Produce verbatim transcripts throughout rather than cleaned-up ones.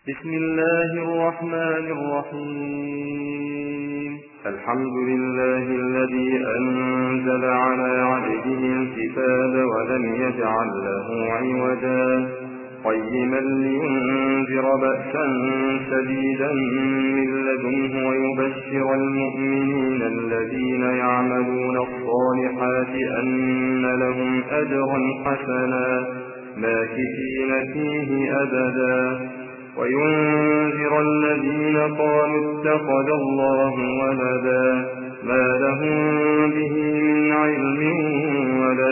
بسم الله الرحمن الرحيم. الحمد لله الذي أنزل على عبده الكتاب ولم يجعل له عوجا قيما لينذر بأسا شديدا من لدنه ويبشر المؤمنين الذين يعملون الصالحات أن لهم أجرا حسنا ماكثين فيه أبدا وينذر الذين قالوا اتخذ الله ولدا ما لهم به من علم ولا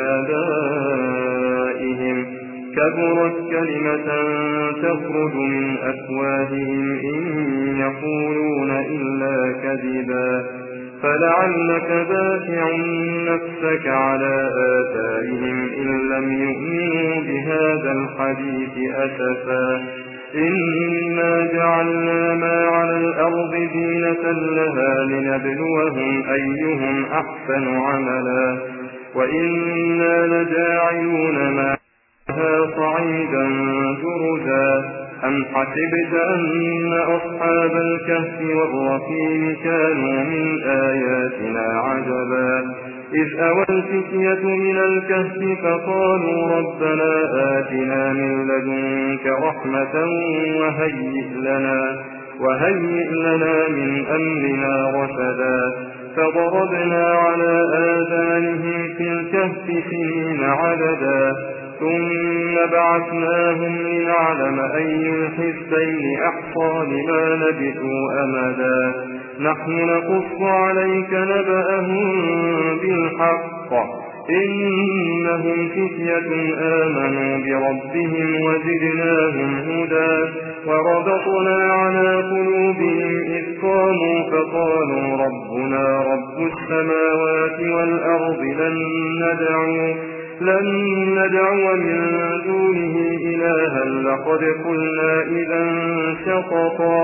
لآبائهم كبرت كلمة تخرج من أفواههم إن يقولون إلا كذبا فلعلك باخع نفسك على آثارهم إن لم يؤمنوا بهذا الحديث أسفا إنا جعلنا ما على الأرض زينة لها لنبلوهم أيهم أحسن عملا وإنا لجاعلون ما صعيدا جرزا أم حسبت أن أصحاب الكهف والرقيم كانوا من آياتنا عجبا إذ أوى الفتية إلى الكهف فقالوا ربنا آتنا من لدنك رحمة وهيئ لنا, وهيئ لنا من أمرنا رشدا فضربنا على آذانهم في الكهف سنين عددا ثم بعثناهم لنعلم أي الحزبين أحصى لما لبثوا أمدا نحن نقص عليك نبأهم بالحق إنهم فتية آمنوا بربهم وزدناهم هدى وربطنا على قلوبهم إذ قاموا فقالوا ربنا رب السماوات والأرض لن ندعو لن ندعو من دونه إلها لقد قلنا إذا شططا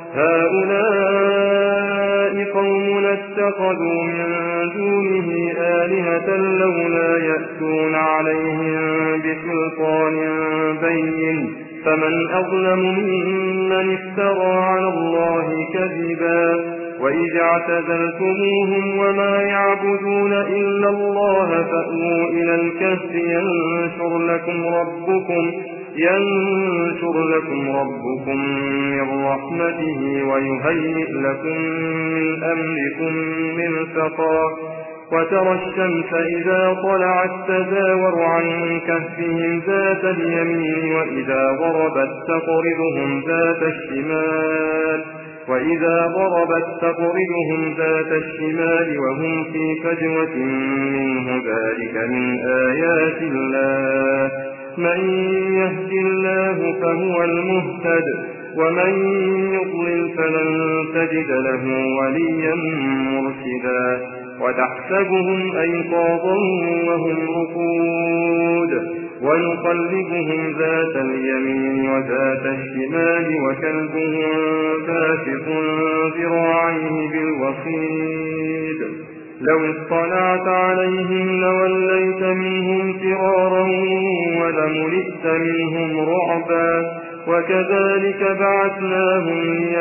هؤلاء قوم اتخذوا من دونه آلهة لولا يأتون عليهم بسلطان بين فمن أظلم ممن افترى على الله كذبا وإذ اعتزلتموهم وما يعبدون إلا الله فأووا إلى الكهف ينشر لكم ربكم ينشر لكم ربكم من رحمته ويهيئ لكم من أمركم مرفقا وترى الشمس إذا طلعت تزاور عن كهفهم ذات اليمين وإذا غربت تقرضهم ذات الشمال وإذا ضربت تقرضهم ذات الشمال وهم في فجوة منه ذلك من آيات الله من يهد الله فهو المهتد ومن يضلل فلن تجد له وليا مرشدا وتحسبهم أيقاظا وهم رقود ونقلبهم ذات اليمين وذات الشمال وكلبهم باسط ذراعيه بالوصيد لو اطلعت عليهم لوليت منهم فرارا ولملئت منهم رعبا وكذلك بعثناهم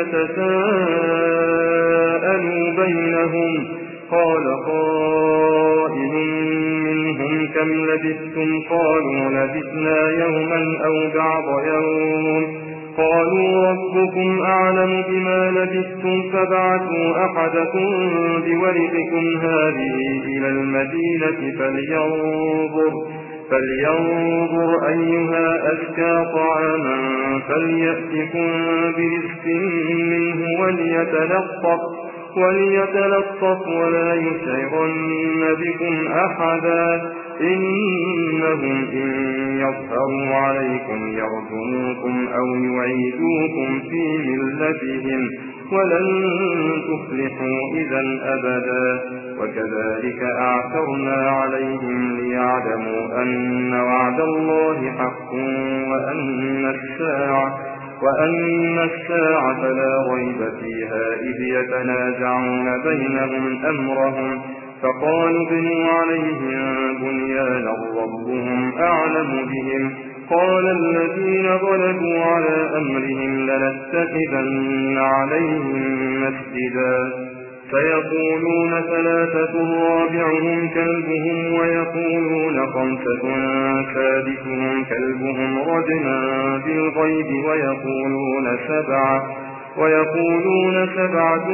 ليتساءلوا بينهم قال قائل منهم كم لبثتم قالوا لبثنا يوما أو بعض يوم قالوا ربكم أعلم بما لبثتم فابعثوا أحدكم بورقكم هذه إلى المدينة فلينظر, فلينظر أيها أزكى طعاما فليأتكم برزق منه وليتلطف وليتلطف ولا يشعرن بكم أحدا إنهم إن يظهروا عليكم يرجموكم أو يعيدوكم في ملتهم ولن تفلحوا إذا أبدا وكذلك أعثرنا عليهم ليعلموا أن وعد الله حق وأن الساعة وأن الساعة لا ريب فيها إذ يتنازعون بينهم أمرهم فقالوا ابنوا عليهم بنيانا ربهم أعلم بهم قال الذين غلبوا على أمرهم لنتخذن عليهم مسجدا فيقولون ثلاثة رابعهم كلبهم ويقولون خمسة سادسهم كلبهم رجما بالغيب ويقولون سبعة ويقولون سبعة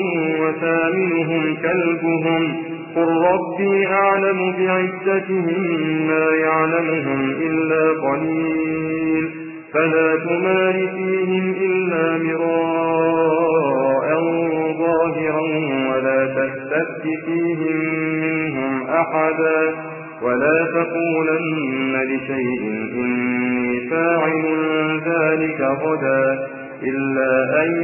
وثامنهم كلبهم قل ربي أعلم بعدتهم ما يعلمهم إلا قليل فلا تمار فيهم إلا مراء ظاهرا ولا تستفت فيهم منهم أحدا ولا تقولن لشيء إني فاعل ذلك غدا إلا أن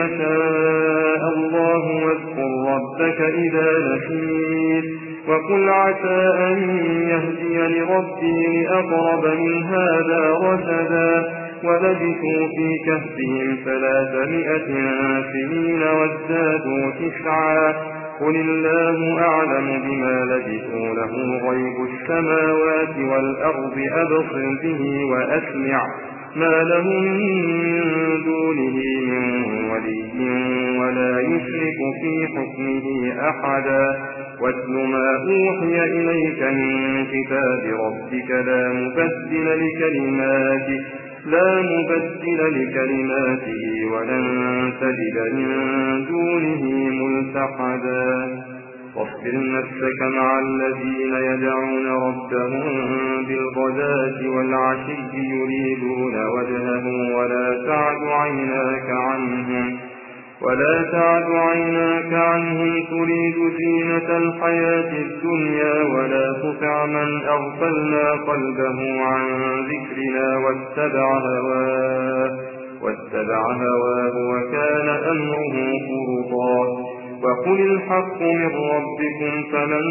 يشاء الله واذكر ربك إذا نسيت وقل عسى أن يهدي لربي لأقرب من هذا رشدا ولبثوا في كهفهم ثلاثمائة سنين وازدادوا تسعا قل الله أعلم بما لبثوا له غيب السماوات والأرض أبصر به وأسمع ما لهم من دونه من ولي ولا يشرك في حكمه أحدا واتل ما أوحي إليك من كتاب ربك لا مبدل لكلماته لا مبدل لكلماته ولن تجد من دونه ملتحدا واصبر نفسك مع الذين يدعون ربهم بالغداة والعشي يريدون وجهه ولا تعد عيناك عنهم ولا تعد عيناك عنهم تريد زينة الحياة الدنيا ولا تطع من أغفلنا قلبه عن ذكرنا واتبع هواه واتبع هواه وكان أمره فرطا وقل الحق من ربكم فمن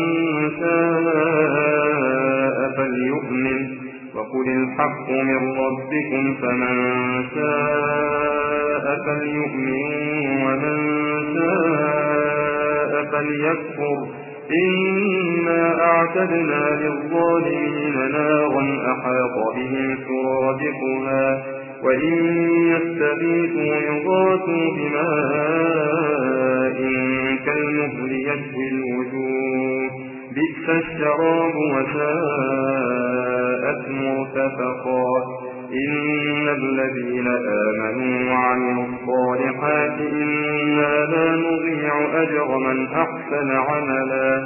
شاء فليؤمن وقل الحق من ربكم فمن شاء فليؤمن ومن شاء فليكفر إنا أعتدنا للظالمين نارا أحاط بهم سرادقها وإن يستغيثوا يغاثوا بماء كالمهل يشوي الوجوه بئس الشراب وساءت مرتفقا إن الذين آمنوا وعملوا الصالحات إنا لا نضيع أجر من أحسن عملا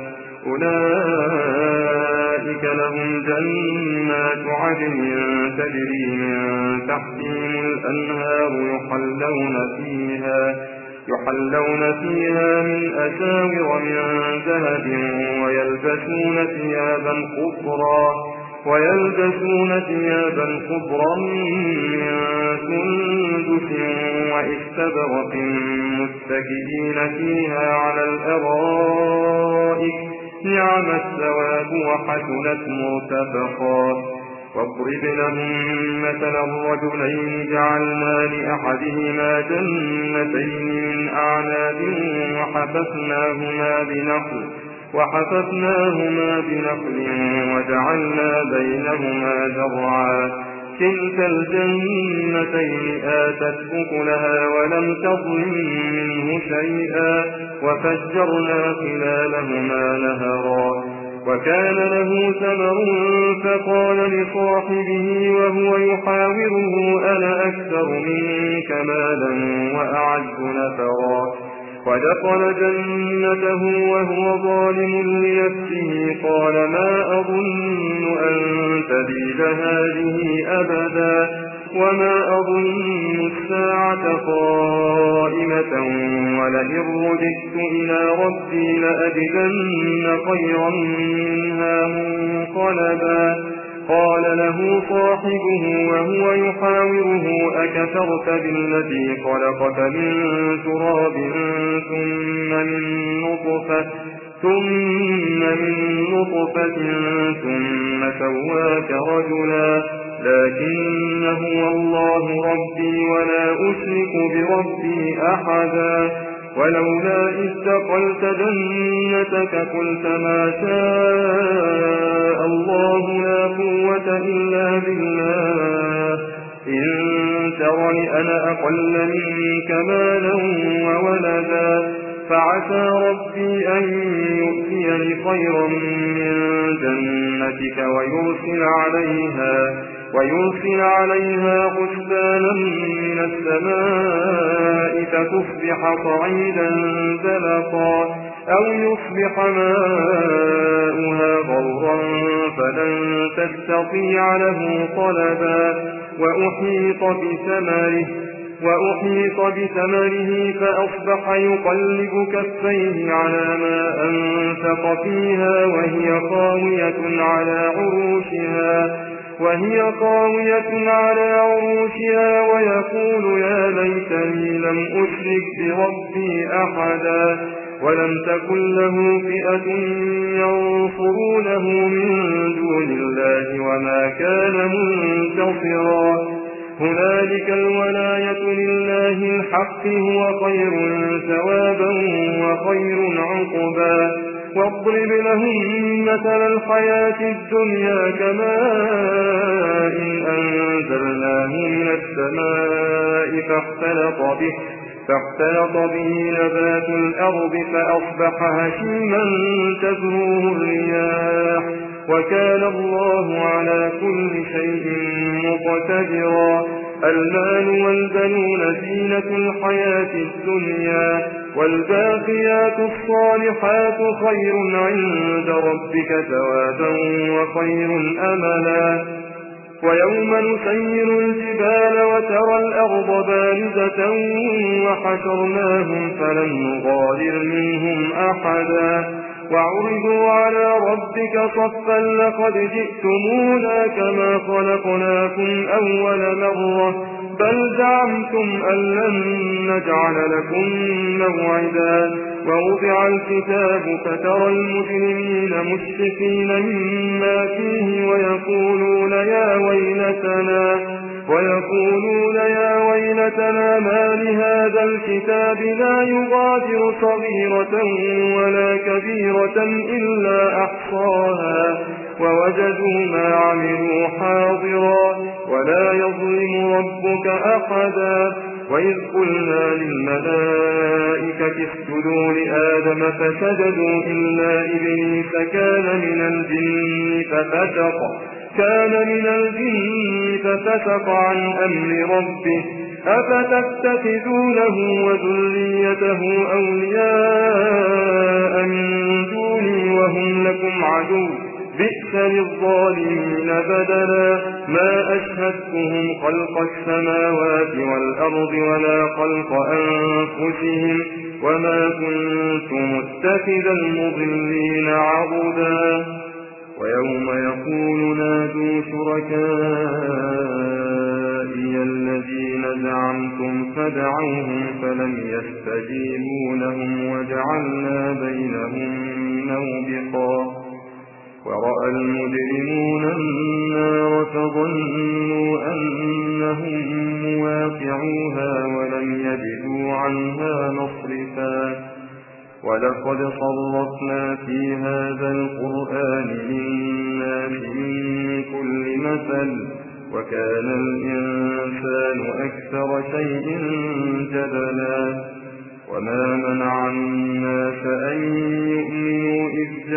أولئك لهم جنات عدن تجري من تحتهم الأنهار يحلون فيها يحلون فيها من أساور من ذهب ويلبسون ثيابا خضرا ويلبسون ثيابا خضرا من سندس واستبرق متكئين فيها على الأرائك نعم الثواب وحسنت مرتفقا واضرب لهم مثل الرجلين جعلنا لأحدهما جنتين من أعناب وحففناهما بنخل وحففناهما بنخل وجعلنا بينهما زرعا كلتا الجنتين آتت أكلها ولم تظلم منه شيئا وفجرنا خلالهما نهرا وكان له ثمر فقال لصاحبه وهو يحاوره أنا أكثر منك مالا وأعز نفرا ودخل جنته وهو ظالم لنفسه قال ما أظن أن تبيد هذه أبدا وما أظن الساعة قائمة ولئن رددت إلى ربي لأجدن خيرا منها منقلبا قال له صاحبه وهو يحاوره أكفرت بالذي خلقك من تراب ثم من نطفة ثم من نطفة ثم سواك رجلا لكن هو الله ربي ولا أشرك بربي أحدا ولولا إذ دخلت جنتك قلت ما شاء الله لا قوة إلا بالله إن ترني أنا أقل منك مالا وولدا فعسى ربي أن يؤتيني خيرا من جنتك ويرسل عليها ويرسل عليها حسبانا من السماء فتصبح صعيدا زلقا أو يصبح ماؤها غورا فلن تستطيع له طلبا وأحيط بثمره وأحيط بثمره فأصبح يقلب كفيه على ما أنفق فيها وهي خاوية على عروشها وهي خاوية على عروشها ويقول يا ليتني لم أشرك بربي أحدا ولم تكن له فئة ينصرونه من دون الله وما كان منتصرا هنالك الولاية لله الحق هو خير ثوابا وخير عقبا واضرب لهم مثل الحياة الدنيا كماء أنزلناه من السماء فاختلط به فاختلط به نبات الأرض فأصبح هشيما تذروه الرياح وكان الله على كل شيء مقتدرا المال والبنون زينة الحياة الدنيا والباقيات الصالحات خير عند ربك ثوابا وخير أملا ويوم نسير الجبال وترى الأرض بارزة وحشرناهم فلم نغادر منهم أحدا وعرضوا على ربك صفا لقد جئتمونا كما خلقناكم أول مرة بل زعمتم أن لن نجعل لكم موعدا ووضع الكتاب فترى المجرمين مشفقين مما فيه ويقولون يا ويلتنا ويقولون يا ويلتنا ما لهذا الكتاب لا يغادر صغيرة ولا كبيرة إلا أحصاها ووجدوا ما عملوا حاضرا ولا يظلم ربك أحدا وإذ قلنا للملائكة اسجدوا لآدم فسجدوا إلا إبليس كان من الجن ففسق كان من الجن ففسق عن أمر ربه أفتتخذونه وذريته أولياء من دوني وهم لكم عدو بئس للظالمين بدلا ما أشهدتهم خلق السماوات والأرض ولا خلق أنفسهم وما كنت متخذ المضلين عضدا ويوم يقول نادوا شركائي الذين زعمتم فدعوهم فلم يستجيبوا لهم وجعلنا بينهم موبقا ورأى المجرمون النار فظنوا أنهم مواقعوها ولم يجدوا عنها مصرفا ولقد صرفنا في هذا القرآن للناس من كل مثل وكان الإنسان أكثر شيء جدلا وما منع الناس أن يؤمنوا إذ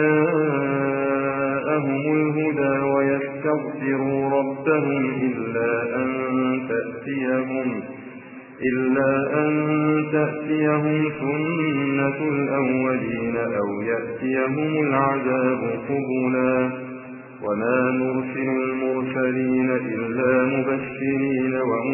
جاءهم الهدى ويستغفروا ربهم إلا أن تأتيهم إلا أن تأتيهم سنة الأولين أو يأتيهم العذاب قبلا وما نرسل المرسلين إلا مبشرين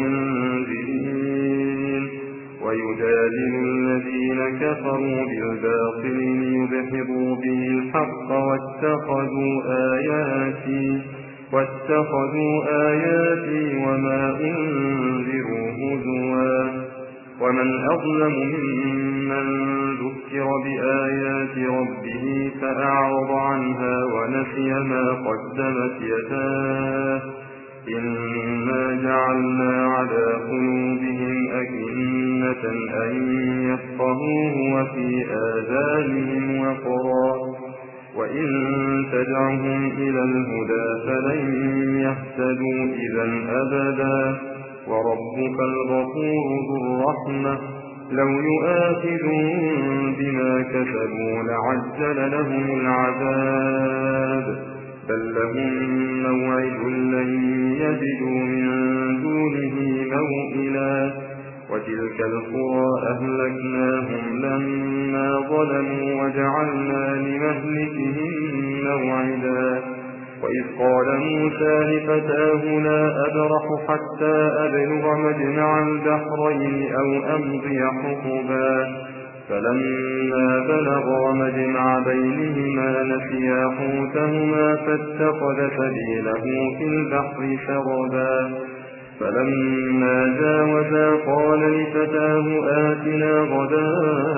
ومنذرين ويجادل الذين كفروا بالباطل ليدحضوا به الحق واتخذوا آياتي واتخذوا آياتي وما أنذروا هزوا ومن أظلم ممن ذكر بآيات ربه فأعرض عنها ونسي ما قدمت يداه إنا جعلنا على قلوبهم أكنة أن يفقهوا أسرروه وفي آذانهم وقرا وإن تدعهم إلى الهدى فلن يهتدوا إذا أبدا وربك الغفور ذو الرحمة لو يؤاخذهم بما كسبوا لعجل لهم العذاب بل لهم موعد لن يجدوا من دونه موئلا وتلك القرى أهلكناهم لما ظلموا وجعلنا لمهلكهم موعدا وإذ قال موسى لفتاه لا أبرح حتى أبلغ مجمع البحرين أو أمضي حقبا فلما بلغا مجمع بينهما نسيا حوتهما فاتخذ سبيله في البحر سربا فلما جاوزا قال لفتاه آتنا غداءنا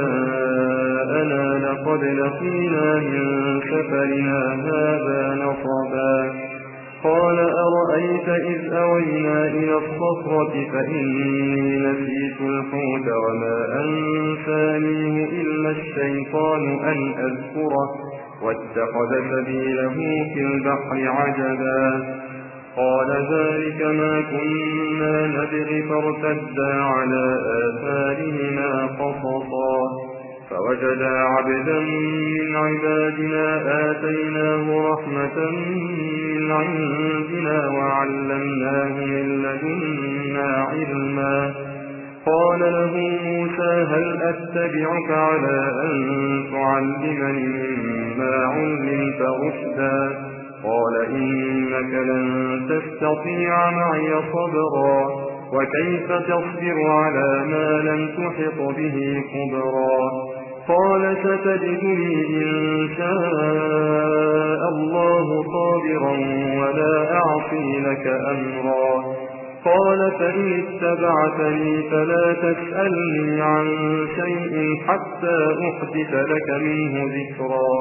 لقد لقينا من سفرنا هذا نصبا قال أرأيت إذ أوينا إلى الصخرة فإني نسيت الحوت وما أنسانيه إلا الشيطان أن أذكره واتخذ سبيله في البحر عجبا قال ذلك ما كنا نبغي فارتدا على آثارهما قصصا فوجدا عبدا من عبادنا آتيناه رحمة من عندنا وعلمناه من لدنا علما قال له موسى هل أتبعك على أن تعلمني مما علمت رشدا قال إنك لن تستطيع معي صبرا وكيف تصبر على ما لم تحط به خبرا قال ستجدني إن شاء الله صابرا ولا أعصي لك أمرا قال فإن اتبعتني فلا تسألني عن شيء حتى أحدث لك منه ذكرا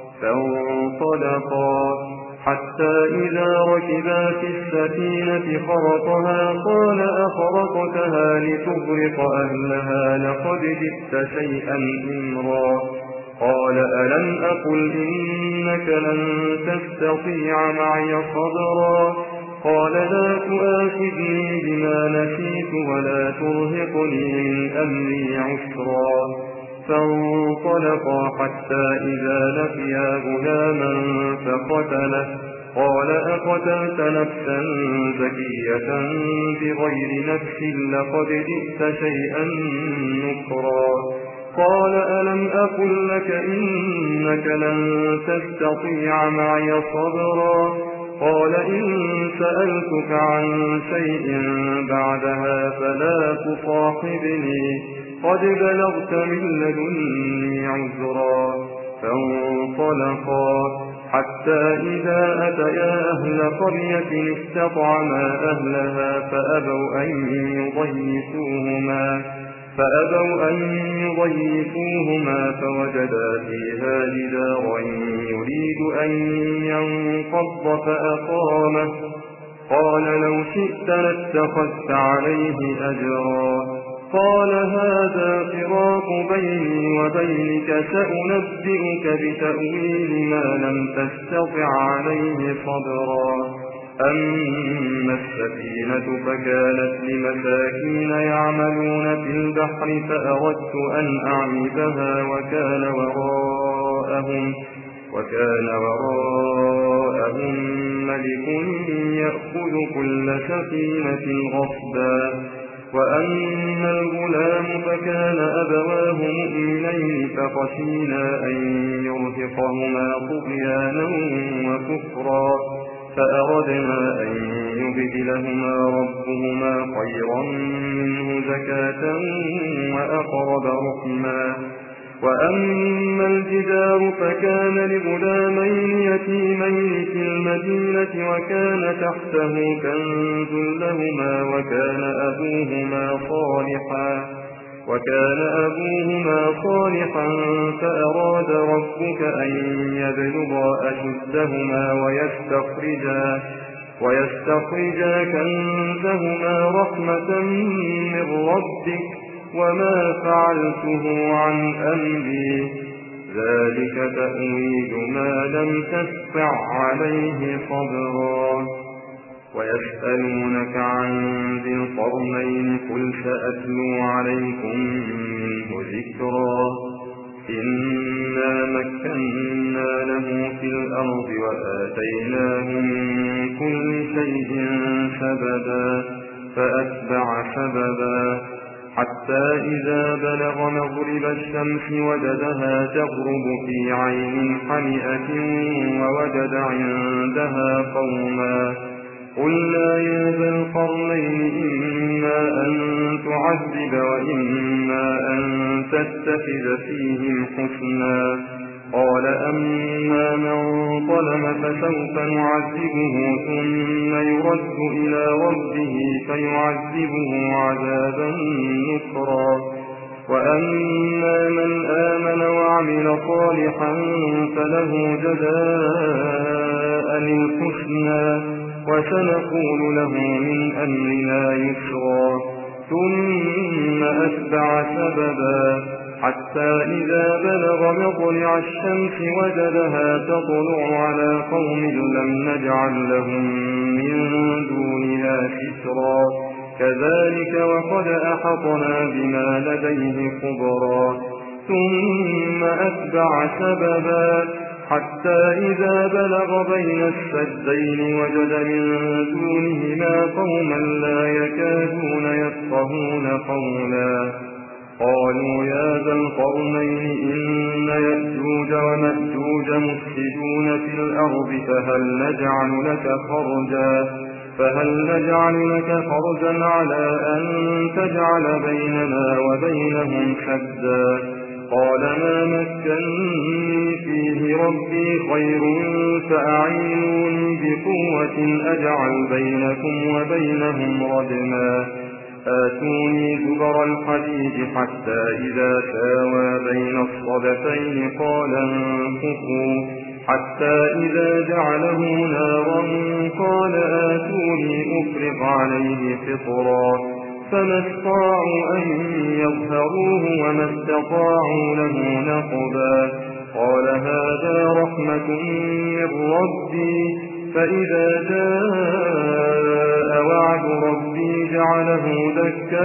فانطلقا حتى إذا ركبا في السفينة خرقها قال أخرقتها لتغرق أهلها لقد جئت شيئا إمرا قال ألم أقل إنك لن تستطيع معي صبرا قال لا تؤاخذني بما نسيت ولا ترهقني من أمري عسرا فانطلقا حتى إذا لقيا غلاما فقتله قال أقتلت نفسا زكية بغير نفس لقد جئت شيئا نكرا قال ألم أقل لك إنك لن تستطيع معي صبرا قال إن سألتك عن شيء بعدها فلا تصاحبني قد بلغت من لدني عذرا فانطلقا حتى إذا أتيا أهل قرية استطعما أهلها فأبوا أن يضيفوهما فأبوا أن يضيفوهما فوجدا فيها جدارا يريد أن ينقض فأقامه قال لو شئت لاتخذت عليه أجرا قال هذا فراق بيني وبينك سأنبئك بتأويل ما لم تستطع عليه صبرا أما السفينة فكانت لمساكين يعملون في البحر فأردت أن أعيبها وكان وراءهم وكان وراءهم ملك يأخذ كل سفينة غصبا وأما الغلام فكان أبواه مؤمنين فخشينا أن يرهقهما طغيانا وكفرا فأردنا أن يبدلهما ربهما خيرا منه زكاة وأقرب رحما وأما الجدار فكان لغلامين يتيمين في المدينة وكان تحته كنز لهما وكان أبوهما صالحا وكان أبوهما صالحا فأراد ربك أن يبلغا أشدهما ويستخرجا ويستخرجا كنزهما رحمة من ربك وما فعلته عن أمري ذلك تأويل ما لم تستطع عليه صبرا ويسألونك عن ذي القرنين قل سأتلو عليكم منه ذكرا إنا مكنا له في الأرض وآتيناه من كل شيء سببا فأتبع سببا حتى إذا بلغ مغرب الشمس وجدها تغرب في عين حمئة ووجد عندها قوما قلنا يا ذا القرنين إما أن تعذب وإما أن تتخذ فيهم حسنا قال أما من ظلم فسوف نعذبه ثم يرد إلى ربه فيعذبه عذابا نكرا وأما من آمن وعمل صالحا فله جزاء الحسنى وسنقول له من أمرنا يسرا ثم أتبع سببا حتى إذا بلغ مطلع الشمس وجدها تطلع على قوم لم نجعل لهم من دونها سترا كذلك وقد أحطنا بما لديه خبرا ثم أتبع سببا حتى إذا بلغ بين السدين وجد من دونهما قوما لا يكادون يفقهون قولا قالوا يا ذا القرنين إن يأجوج ومأجوج مفسدون في الأرض فهل نجعل لك خرجا فهل نجعل لك خرجا على أن تجعل بيننا وبينهم سدا قال ما مكنني فيه ربي خير فأعينوني بقوة أجعل بينكم وبينهم ردما آتوني زبر الحديد حتى إذا ساوى بين الصدفين قال انفخوا حتى إذا جعله نارا قال آتوني أفرغ عليه فطرا فما استطاعوا أن يظهروه وما استطاعوا له نقبا قال هذا رحمة من ربي فإذا جاء وعد ربي جعله دكاء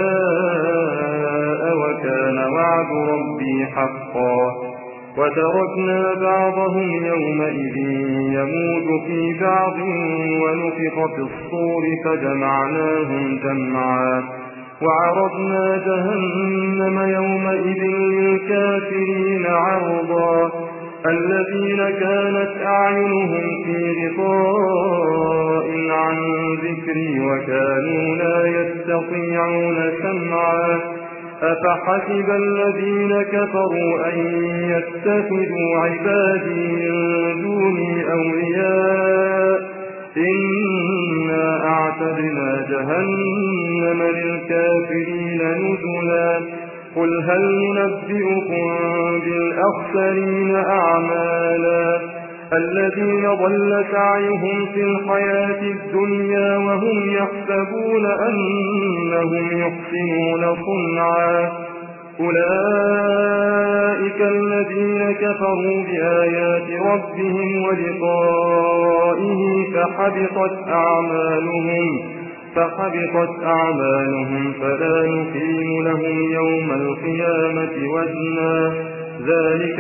وكان وعد ربي حقا وتركنا بعضهم يومئذ يموج في بعض ونفخ في الصور فجمعناهم جمعا وعرضنا جهنم يومئذ للكافرين عرضا الذين كانت أعينهم في غطاء عن ذكري وكانوا لا يستطيعون سمعا أفحسب الذين كفروا أن يتخذوا عبادي من دوني أولياء إنا أعتدنا جهنم للكافرين نزلا قل هل ننبئكم بالأخسرين أعمالا الذين ضل سعيهم في الحياة الدنيا وهم يحسبون أنهم يحسنون صنعا أولئك الذين كفروا بآيات ربهم ولقائه فحبطت أعمالهم فحبطت أعمالهم فلا نقيم لهم يوم القيامة وزنا ذلك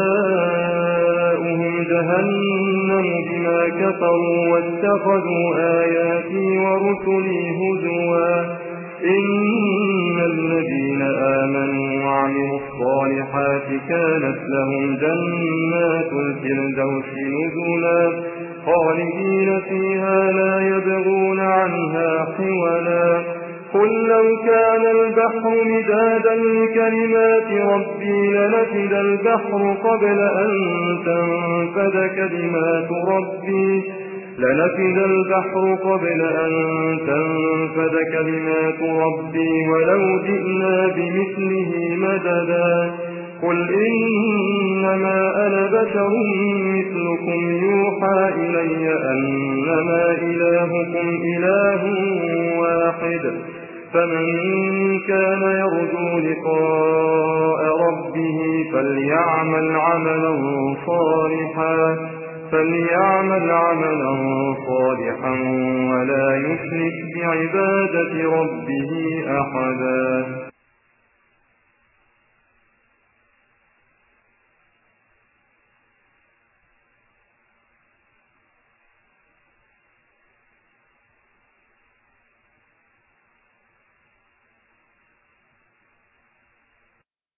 جزاؤهم جهنم بما كفروا واتخذوا آياتي ورسلي هزوا إن الذين آمنوا وعملوا الصالحات كانت لهم جنات الفردوس نزلا خالدين فيها لا يبغون عنها حولا قل لو كان البحر مدادا لكلمات ربي لنفد البحر قبل أن تنفد كلمات ربي لنفد البحر قبل أن تنفد كلمات ربي ولو جئنا بمثله مددا قل إنما أنا بشر مثلكم يوحى إلي أنما إلهكم إله واحد فمن كان يرجو لقاء ربه فليعمل عملا صالحا فليعمل عملا صالحا ولا يشرك بعبادة ربه أحدا.